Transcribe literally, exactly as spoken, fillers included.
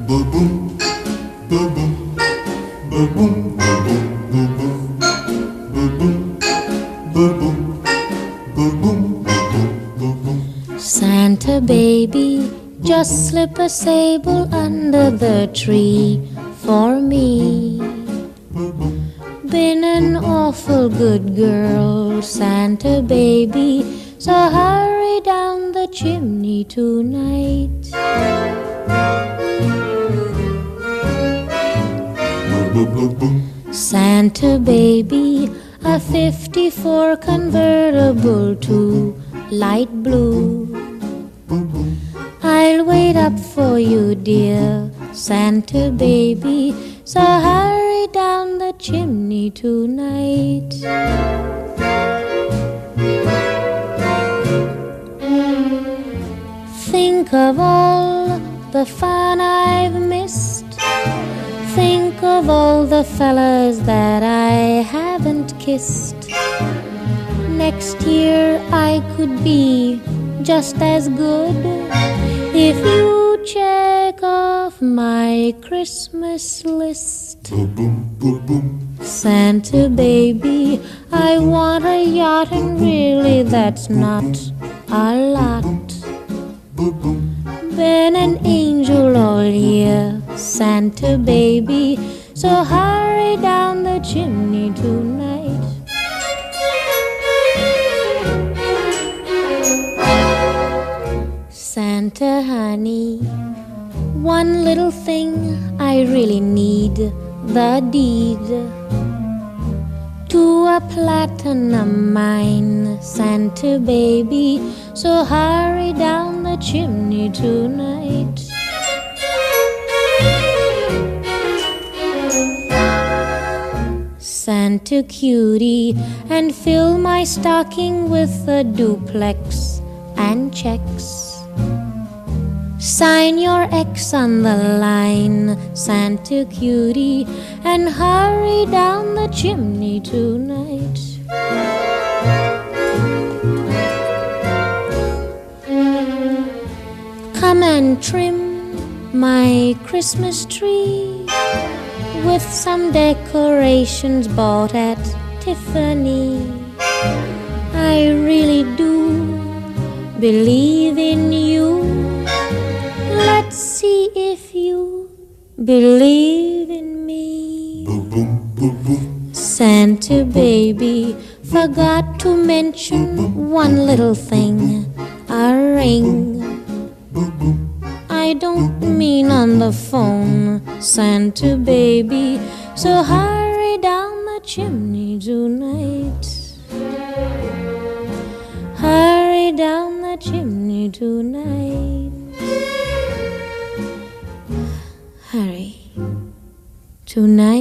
Ba-boom, ba-boom, ba-boom, ba-boom, ba-boom, ba-boom, ba-boom, ba-boom, ba-boom. Santa baby, just slip a sable under the tree for me. Been an awful good girl, Santa baby, so hurry down the chimney tonight. Santa baby, a fifty-four convertible to light blue. I'll wait up for you, dear Santa baby, so hurry down the chimney tonight. Think of all the fun I've missed. Think of all the fellas that I haven't kissed. Next year I could be just as good if you check off my Christmas list. Santa baby, I want a yacht, and really that's not a lot. Been an angel all year, Santa baby, so hurry down the chimney tonight. Santa honey, one little thing I really need, the deed to a platinum mine, Santa baby, so hurry down the chimney tonight. Santa cutie, and fill my stocking with a duplex and checks. Sign your X on the line, Santa cutie, and hurry down the chimney tonight. Come and trim my Christmas tree with some decorations bought at Tiffany. I really do believe in you. Let's see if you believe in me. Santa baby, forgot to mention one little thing, a ring. I don't mean on the phone, Santa baby, so hurry down the chimney tonight. Hurry down the chimney tonight. Hurry tonight.